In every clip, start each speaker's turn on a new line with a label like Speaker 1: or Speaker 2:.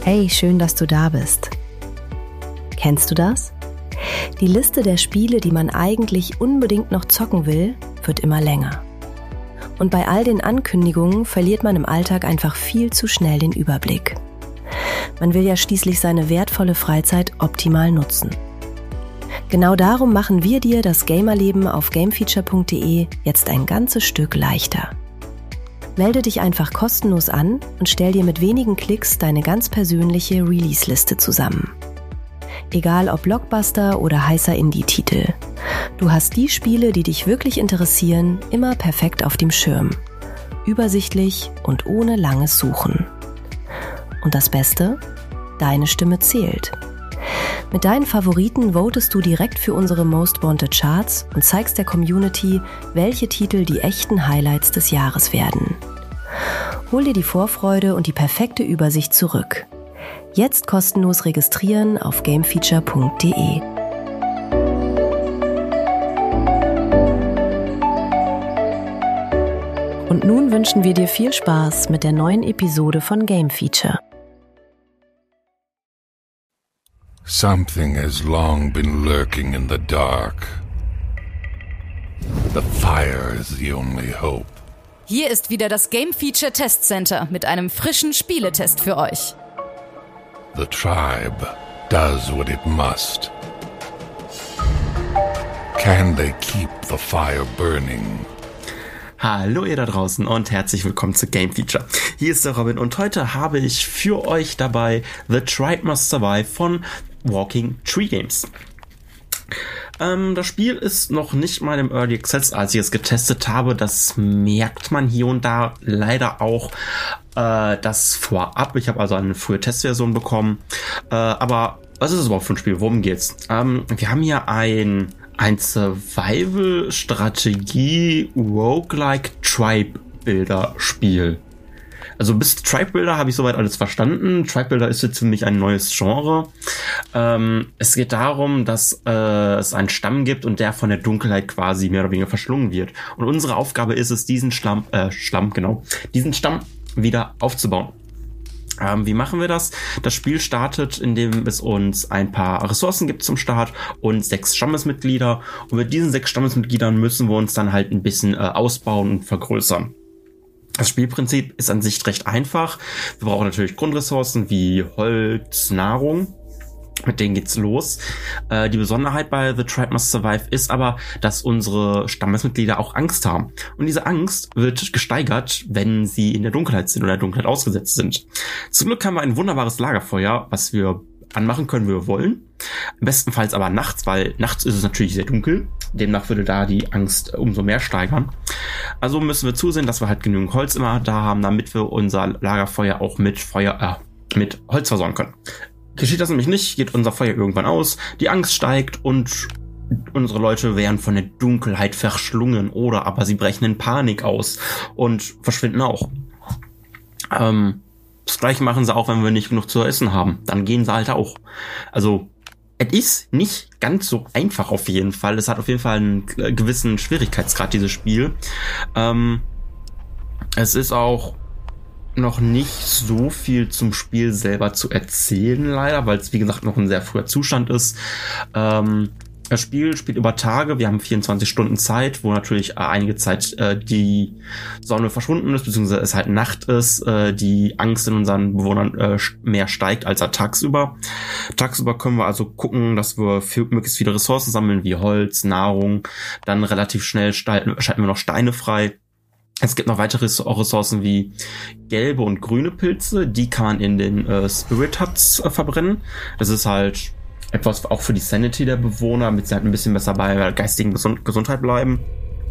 Speaker 1: Hey, schön, dass du da bist. Kennst du das? Die Liste der Spiele, die man eigentlich unbedingt noch zocken will, wird immer länger. Und bei all den Ankündigungen verliert man im Alltag einfach viel zu schnell den Überblick. Man will ja schließlich seine wertvolle Freizeit optimal nutzen. Genau darum machen wir dir das Gamerleben auf gamefeature.de jetzt ein ganzes Stück leichter. Melde dich einfach kostenlos an und stell dir mit wenigen Klicks deine ganz persönliche Release-Liste zusammen. Egal ob Blockbuster oder heißer Indie-Titel. Du hast die Spiele, die dich wirklich interessieren, immer perfekt auf dem Schirm. Übersichtlich und ohne langes Suchen. Und das Beste? Deine Stimme zählt. Mit deinen Favoriten votest du direkt für unsere Most Wanted Charts und zeigst der Community, welche Titel die echten Highlights des Jahres werden. Hol dir die Vorfreude und die perfekte Übersicht zurück. Jetzt kostenlos registrieren auf gamefeature.de. Und nun wünschen wir dir viel Spaß mit der neuen Episode von Game Feature.
Speaker 2: Something has long been lurking in the dark. The fire is the only hope.
Speaker 3: Hier ist wieder das Game Feature Test Center mit einem frischen Spieletest für euch.
Speaker 2: The tribe does what it must. Can they keep the fire burning?
Speaker 4: Hallo ihr da draußen und herzlich willkommen zu Game Feature. Hier ist der Robin und heute habe ich für euch dabei The Tribe Must Survive von Walking Tree Games. Das Spiel ist noch nicht mal im Early Access, als ich es getestet habe. Das merkt man hier und da leider auch das vorab. Ich habe also eine frühe Testversion bekommen. Aber was ist es überhaupt für ein Spiel? Worum geht's? Wir haben hier ein Survival-Strategie-Roguelike Tribe-Builder-Spiel. Also bis Tribe-Builder habe ich soweit alles verstanden. Tribe-Builder ist jetzt für mich ein neues Genre. Es geht darum, dass es einen Stamm gibt und der von der Dunkelheit quasi mehr oder weniger verschlungen wird. Und unsere Aufgabe ist es, diesen Stamm wieder aufzubauen. Wie machen wir das? Das Spiel startet, indem es uns ein paar Ressourcen gibt zum Start und 6 Stammesmitglieder. Und mit diesen 6 Stammesmitgliedern müssen wir uns dann halt ein bisschen ausbauen und vergrößern. Das Spielprinzip ist an sich recht einfach. Wir brauchen natürlich Grundressourcen wie Holz, Nahrung. Mit denen geht's los. Die Besonderheit bei The Tribe Must Survive ist aber, dass unsere Stammesmitglieder auch Angst haben. Und diese Angst wird gesteigert, wenn sie in der Dunkelheit sind oder der Dunkelheit ausgesetzt sind. Zum Glück haben wir ein wunderbares Lagerfeuer, was wir anmachen können, wie wir wollen. Bestenfalls aber nachts, weil nachts ist es natürlich sehr dunkel. Demnach würde da die Angst umso mehr steigern. Also müssen wir zusehen, dass wir halt genügend Holz immer da haben, damit wir unser Lagerfeuer auch mit Holz versorgen können. Geschieht das nämlich nicht, geht unser Feuer irgendwann aus, die Angst steigt und unsere Leute werden von der Dunkelheit verschlungen oder aber sie brechen in Panik aus und verschwinden auch. Das Gleiche machen sie auch, wenn wir nicht genug zu essen haben. Dann gehen sie halt auch. Also es ist nicht ganz so einfach auf jeden Fall. Es hat auf jeden Fall einen gewissen Schwierigkeitsgrad, dieses Spiel. Es ist auch noch nicht so viel zum Spiel selber zu erzählen, leider, weil es, wie gesagt, noch ein sehr früher Zustand ist. Das Spiel spielt über Tage, wir haben 24 Stunden Zeit, wo natürlich einige Zeit die Sonne verschwunden ist, beziehungsweise es halt Nacht ist, die Angst in unseren Bewohnern mehr steigt als tagsüber. Tagsüber können wir also gucken, dass wir möglichst viele Ressourcen sammeln, wie Holz, Nahrung, dann relativ schnell schalten wir noch Steine frei. Es gibt noch weitere Ressourcen wie gelbe und grüne Pilze, die kann man in den Spirit Huts verbrennen. Das ist halt etwas auch für die Sanity der Bewohner, damit sie halt ein bisschen besser bei der geistigen Gesundheit bleiben.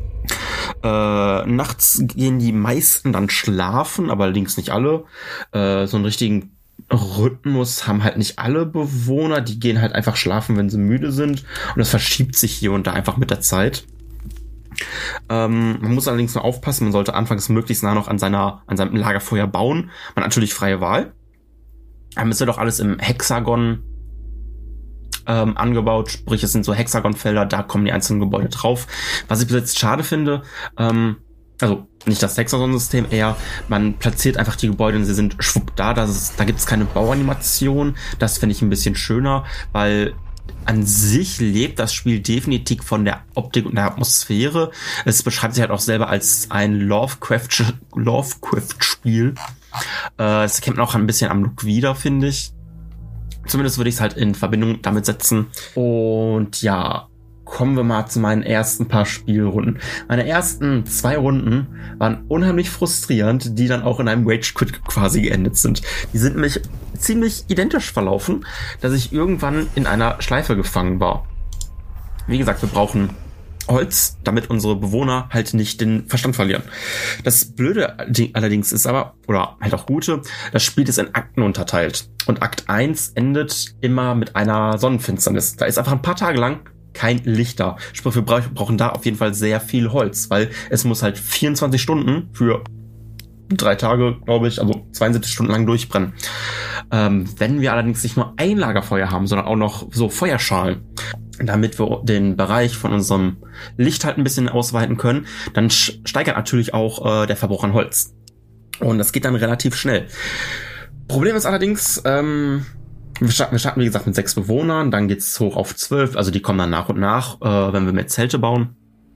Speaker 4: Nachts gehen die meisten dann schlafen, aber allerdings nicht alle. So einen richtigen Rhythmus haben halt nicht alle Bewohner, die gehen halt einfach schlafen, wenn sie müde sind. Und das verschiebt sich hier und da einfach mit der Zeit. Man muss allerdings nur aufpassen, man sollte anfangs möglichst nah noch an seinem Lagerfeuer bauen. Man hat natürlich freie Wahl. Es wird auch alles im Hexagon angebaut, sprich es sind so Hexagonfelder, da kommen die einzelnen Gebäude drauf. Was ich bis jetzt schade finde, also nicht das Hexagon-System, eher man platziert einfach die Gebäude und sie sind schwupp da. Da gibt es keine Bauanimation. Das finde ich ein bisschen schöner, weil an sich lebt das Spiel definitiv von der Optik und der Atmosphäre. Es beschreibt sich halt auch selber als ein Lovecraft-Spiel. Es kennt man auch ein bisschen am Look wieder, finde ich. Zumindest würde ich es halt in Verbindung damit setzen. Und ja, kommen wir mal zu meinen ersten paar Spielrunden. Meine ersten 2 Runden waren unheimlich frustrierend, die dann auch in einem Rage-Quit quasi geendet sind. Die sind nämlich ziemlich identisch verlaufen, dass ich irgendwann in einer Schleife gefangen war. Wie gesagt, wir brauchen Holz, damit unsere Bewohner halt nicht den Verstand verlieren. Das Blöde allerdings ist aber, oder halt auch Gute, das Spiel ist in Akten unterteilt. Und Akt 1 endet immer mit einer Sonnenfinsternis. Da ist einfach ein paar Tage lang kein Licht da. Sprich, wir brauchen da auf jeden Fall sehr viel Holz, weil es muss halt 24 Stunden für 3 Tage, glaube ich, also 72 Stunden lang durchbrennen. Wenn wir allerdings nicht nur ein Lagerfeuer haben, sondern auch noch so Feuerschalen, damit wir den Bereich von unserem Licht halt ein bisschen ausweiten können, dann steigert natürlich auch der Verbrauch an Holz. Und das geht dann relativ schnell. Problem ist allerdings, wir starten, wie gesagt, mit 6 Bewohnern, dann geht's hoch auf 12, also die kommen dann nach und nach, wenn wir mehr Zelte bauen.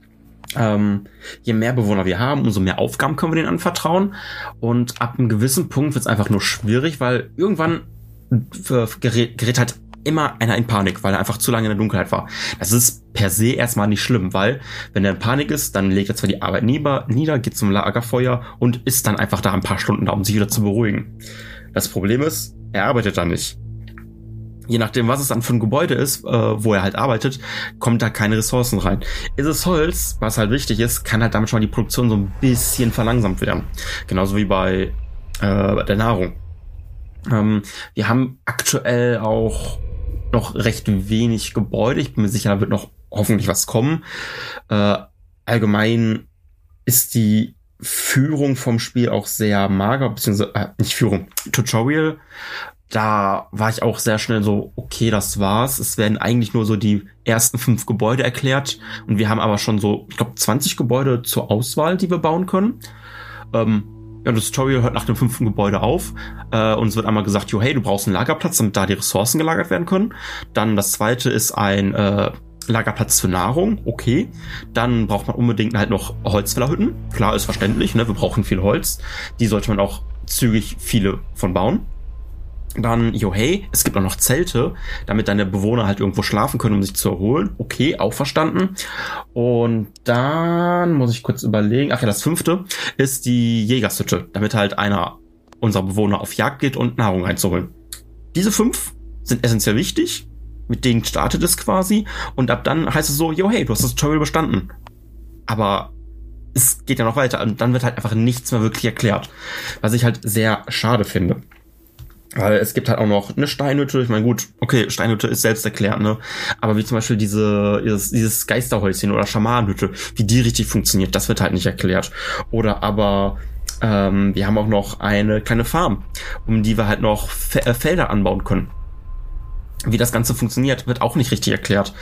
Speaker 4: Je mehr Bewohner wir haben, umso mehr Aufgaben können wir denen anvertrauen. Und ab einem gewissen Punkt wird's einfach nur schwierig, weil irgendwann gerät halt immer einer in Panik, weil er einfach zu lange in der Dunkelheit war. Das ist per se erstmal nicht schlimm, weil wenn er in Panik ist, dann legt er zwar die Arbeit nieder, geht zum Lagerfeuer und ist dann einfach da ein paar Stunden da, um sich wieder zu beruhigen. Das Problem ist, er arbeitet da nicht. Je nachdem, was es dann für ein Gebäude ist, wo er halt arbeitet, kommt da keine Ressourcen rein. Ist es Holz, was halt wichtig ist, kann halt damit schon mal die Produktion so ein bisschen verlangsamt werden. Genauso wie bei der Nahrung. Wir haben aktuell auch noch recht wenig Gebäude. Ich bin mir sicher, da wird noch hoffentlich was kommen. Allgemein ist die Führung vom Spiel auch sehr mager, beziehungsweise nicht Führung, Tutorial. Da war ich auch sehr schnell so, okay, das war's. Es werden eigentlich nur so die ersten 5 Gebäude erklärt. Und wir haben aber schon so, ich glaube, 20 Gebäude zur Auswahl, die wir bauen können. Ja, das Tutorial hört nach dem 5. Gebäude auf. Und es wird einmal gesagt, jo, hey, du brauchst einen Lagerplatz, damit da die Ressourcen gelagert werden können. Dann das zweite ist ein Lagerplatz für Nahrung. Okay. Dann braucht man unbedingt halt noch Holzfällerhütten. Klar, ist verständlich, ne? Wir brauchen viel Holz. Die sollte man auch zügig viele von bauen. Dann, jo hey, es gibt auch noch Zelte, damit deine Bewohner halt irgendwo schlafen können, um sich zu erholen. Okay, auch verstanden. Und dann muss ich kurz überlegen. Ach ja, das 5. ist die Jägershütte, damit halt einer unserer Bewohner auf Jagd geht und Nahrung reinzuholen. Diese 5 sind essentiell wichtig. Mit denen startet es quasi. Und ab dann heißt es so, jo hey, du hast das Tutorial bestanden. Aber es geht ja noch weiter. Und dann wird halt einfach nichts mehr wirklich erklärt. Was ich halt sehr schade finde. Weil es gibt halt auch noch eine Steinhütte. Ich meine, gut, okay, Steinhütte ist selbst erklärt, ne? Aber wie zum Beispiel dieses Geisterhäuschen oder Schamanenhütte, wie die richtig funktioniert, das wird halt nicht erklärt. Oder aber wir haben auch noch eine kleine Farm, um die wir halt noch Felder anbauen können. Wie das Ganze funktioniert, wird auch nicht richtig erklärt.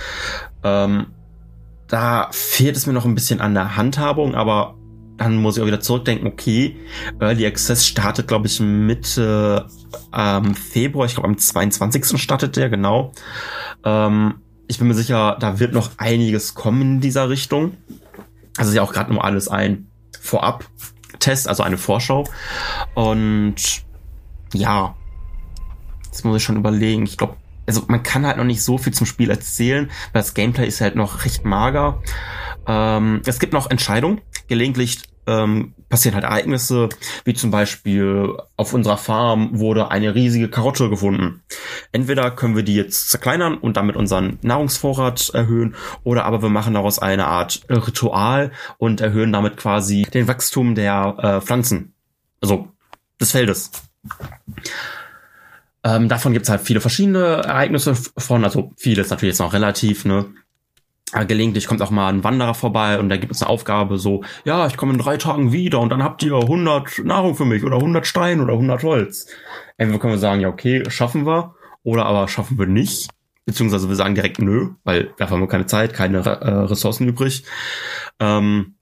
Speaker 4: Da fehlt es mir noch ein bisschen an der Handhabung, aber dann muss ich auch wieder zurückdenken, okay, Early Access startet, glaube ich, Mitte Februar, ich glaube am 22. startet der, genau. Ich bin mir sicher, da wird noch einiges kommen in dieser Richtung. Also ist ja auch gerade nur alles ein Vorab-Test, also eine Vorschau. Und ja, jetzt muss ich schon überlegen, ich glaube, also man kann halt noch nicht so viel zum Spiel erzählen, weil das Gameplay ist halt noch recht mager. Es gibt noch Entscheidungen. Gelegentlich passieren halt Ereignisse, wie zum Beispiel auf unserer Farm wurde eine riesige Karotte gefunden. Entweder können wir die jetzt zerkleinern und damit unseren Nahrungsvorrat erhöhen, oder aber wir machen daraus eine Art Ritual und erhöhen damit quasi den Wachstum der Pflanzen, also des Feldes. Davon gibt es halt viele verschiedene Ereignisse von, also viele ist natürlich jetzt noch relativ, ne? Gelegentlich kommt auch mal ein Wanderer vorbei und der gibt uns eine Aufgabe so, ja, ich komme in 3 Tagen wieder und dann habt ihr 100 Nahrung für mich oder 100 Stein oder 100 Holz. Entweder können wir sagen, ja okay, schaffen wir, oder aber schaffen wir nicht. Beziehungsweise wir sagen direkt nö, weil wir haben nur keine Zeit, keine Ressourcen übrig.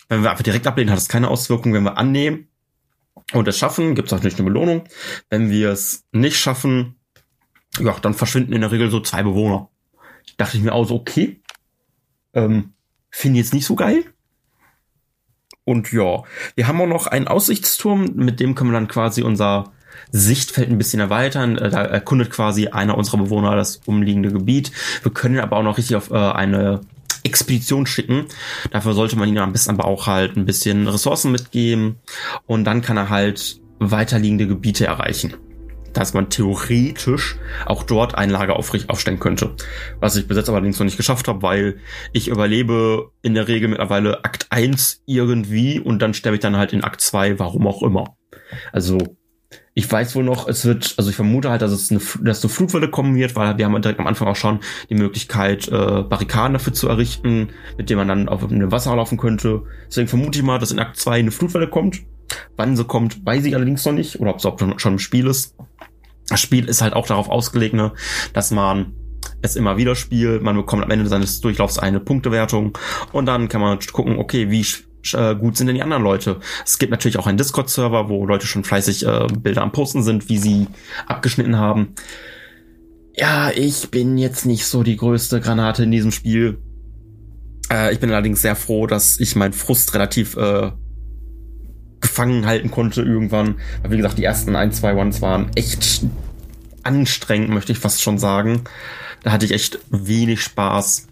Speaker 4: Wenn wir einfach direkt ablehnen, hat es keine Auswirkung. Wenn wir annehmen und es schaffen, gibt es natürlich eine Belohnung. Wenn wir es nicht schaffen, ja, dann verschwinden in der Regel so 2 Bewohner. Dachte ich mir auch so, okay, finde ich jetzt nicht so geil. Und ja, wir haben auch noch einen Aussichtsturm, mit dem können wir dann quasi unser Sichtfeld ein bisschen erweitern. Da erkundet quasi einer unserer Bewohner das umliegende Gebiet. Wir können ihn aber auch noch richtig auf eine Expedition schicken. Dafür sollte man ihm am besten aber auch halt ein bisschen Ressourcen mitgeben. Und dann kann er halt weiterliegende Gebiete erreichen. Dass man theoretisch auch dort ein Lager aufstellen könnte. Was ich bis jetzt allerdings noch nicht geschafft habe, weil ich überlebe in der Regel mittlerweile Akt 1 irgendwie und dann sterbe ich dann halt in Akt 2, warum auch immer. Also ich weiß wohl noch, ich vermute halt, dass eine Flutwelle kommen wird, weil wir haben direkt am Anfang auch schon die Möglichkeit, Barrikaden dafür zu errichten, mit denen man dann auf dem Wasser laufen könnte. Deswegen vermute ich mal, dass in Akt 2 eine Flutwelle kommt. Wann sie kommt, weiß ich allerdings noch nicht, oder ob es schon im Spiel ist. Das Spiel ist halt auch darauf ausgelegt, ne, dass man es immer wieder spielt. Man bekommt am Ende seines Durchlaufs eine Punktewertung und dann kann man gucken, okay, wie gut sind denn die anderen Leute. Es gibt natürlich auch einen Discord-Server, wo Leute schon fleißig Bilder am Posten sind, wie sie abgeschnitten haben. Ja, ich bin jetzt nicht so die größte Granate in diesem Spiel. Ich bin allerdings sehr froh, dass ich meinen Frust relativ gefangen halten konnte irgendwann. Weil wie gesagt, die ersten 1-2 Ones waren echt anstrengend, möchte ich fast schon sagen. Da hatte ich echt wenig Spaß.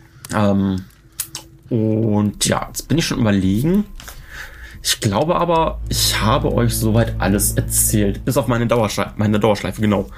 Speaker 4: Und ja, jetzt bin ich schon überlegen. Ich glaube aber, ich habe euch soweit alles erzählt. Bis auf meine Dauerschleife, genau.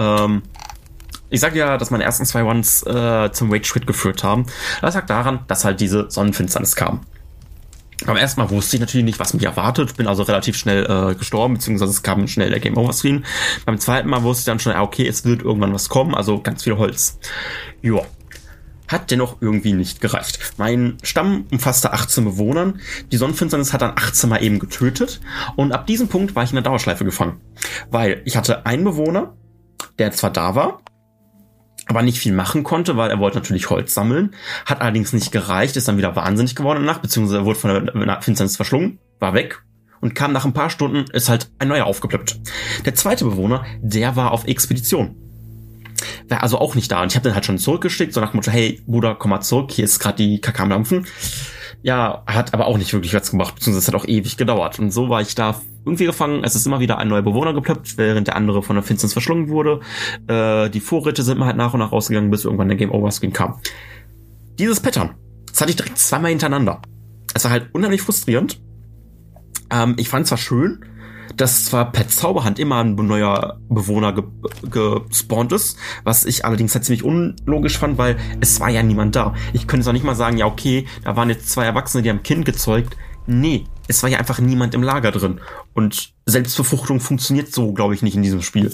Speaker 4: Ich sag ja, dass meine ersten 2 Ones zum Rage Quit geführt haben. Das lag daran, dass halt diese Sonnenfinsternis kam. Beim ersten Mal wusste ich natürlich nicht, was mich erwartet. Bin also relativ schnell gestorben, beziehungsweise es kam schnell der Game Over Screen. Beim zweiten Mal wusste ich dann schon, okay, es wird irgendwann was kommen, also ganz viel Holz. Joa. Hat dennoch irgendwie nicht gereicht. Mein Stamm umfasste 18 Bewohnern. Die Sonnenfinsternis hat dann 18 Mal eben getötet. Und ab diesem Punkt war ich in der Dauerschleife gefangen. Weil ich hatte einen Bewohner, der zwar da war, aber nicht viel machen konnte, weil er wollte natürlich Holz sammeln. Hat allerdings nicht gereicht, ist dann wieder wahnsinnig geworden in der Nacht, beziehungsweise er wurde von der Finsternis verschlungen, war weg und kam nach ein paar Stunden, ist halt ein neuer aufgeplöppt. Der zweite Bewohner, der war auf Expedition. War also auch nicht da. Und ich habe den halt schon zurückgeschickt, so nach dem Motto, hey, Bruder, komm mal zurück, hier ist gerade die Kacke am Dampfen. Ja, hat aber auch nicht wirklich was gemacht, beziehungsweise es hat auch ewig gedauert. Und so war ich da irgendwie gefangen. Es ist immer wieder ein neuer Bewohner geplöppt, während der andere von der Finsternis verschlungen wurde. Die Vorräte sind mir halt nach und nach rausgegangen, bis irgendwann der Game Over Screen kam. Dieses Pattern, das hatte ich direkt 2-mal hintereinander. Es war halt unheimlich frustrierend. Ich fand zwar schön, dass zwar per Zauberhand immer ein neuer Bewohner gespawnt ist, was ich allerdings halt ziemlich unlogisch fand, weil es war ja niemand da. Ich könnte jetzt auch nicht mal sagen, ja okay, da waren jetzt 2 Erwachsene, die haben ein Kind gezeugt. Nee, es war ja einfach niemand im Lager drin. Und Selbstbefruchtung funktioniert so, glaube ich, nicht in diesem Spiel.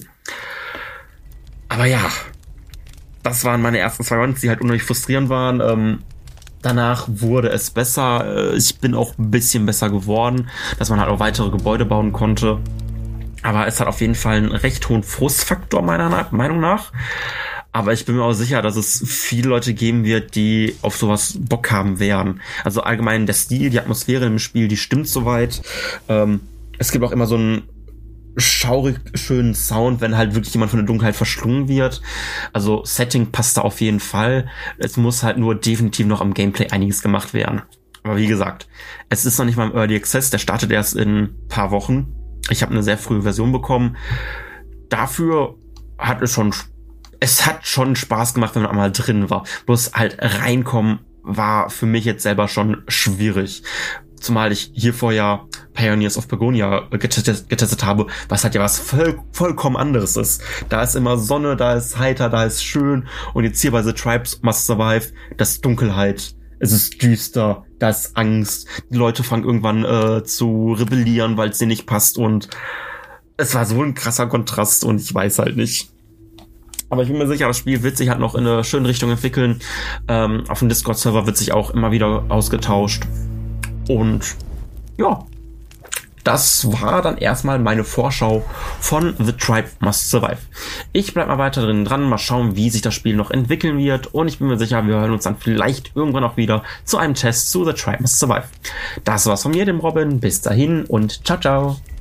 Speaker 4: Aber ja, das waren meine ersten 2 Runs, die halt unheimlich frustrierend waren. Danach wurde es besser. Ich bin auch ein bisschen besser geworden, dass man halt auch weitere Gebäude bauen konnte. Aber es hat auf jeden Fall einen recht hohen Frustfaktor, meiner Meinung nach. Aber ich bin mir auch sicher, dass es viele Leute geben wird, die auf sowas Bock haben werden. Also allgemein der Stil, die Atmosphäre im Spiel, die stimmt soweit. Es gibt auch immer so einen schaurig schönen Sound, wenn halt wirklich jemand von der Dunkelheit verschlungen wird. Also Setting passt da auf jeden Fall. Es muss halt nur definitiv noch am Gameplay einiges gemacht werden. Aber wie gesagt, es ist noch nicht mal im Early Access, der startet erst in ein paar Wochen. Ich habe eine sehr frühe Version bekommen. Dafür hat es hat schon Spaß gemacht, wenn man einmal drin war. Bloß halt reinkommen war für mich jetzt selber schon schwierig. Zumal ich hier vorher Pioneers of Pagonia getestet habe, was halt ja was vollkommen anderes ist. Da ist immer Sonne, da ist heiter, da ist schön. Und jetzt hier bei The Tribes Must Survive, das ist Dunkelheit. Es ist düster, da ist Angst. Die Leute fangen irgendwann zu rebellieren, weil es denen nicht passt. Und es war so ein krasser Kontrast und ich weiß halt nicht. Aber ich bin mir sicher, das Spiel wird sich halt noch in eine schöne Richtung entwickeln. Auf dem Discord-Server wird sich auch immer wieder ausgetauscht. Und ja, das war dann erstmal meine Vorschau von The Tribe Must Survive. Ich bleib mal weiter dran, mal schauen, wie sich das Spiel noch entwickeln wird und ich bin mir sicher, wir hören uns dann vielleicht irgendwann auch wieder zu einem Test zu The Tribe Must Survive. Das war's von mir, dem Robin. Bis dahin und ciao, ciao.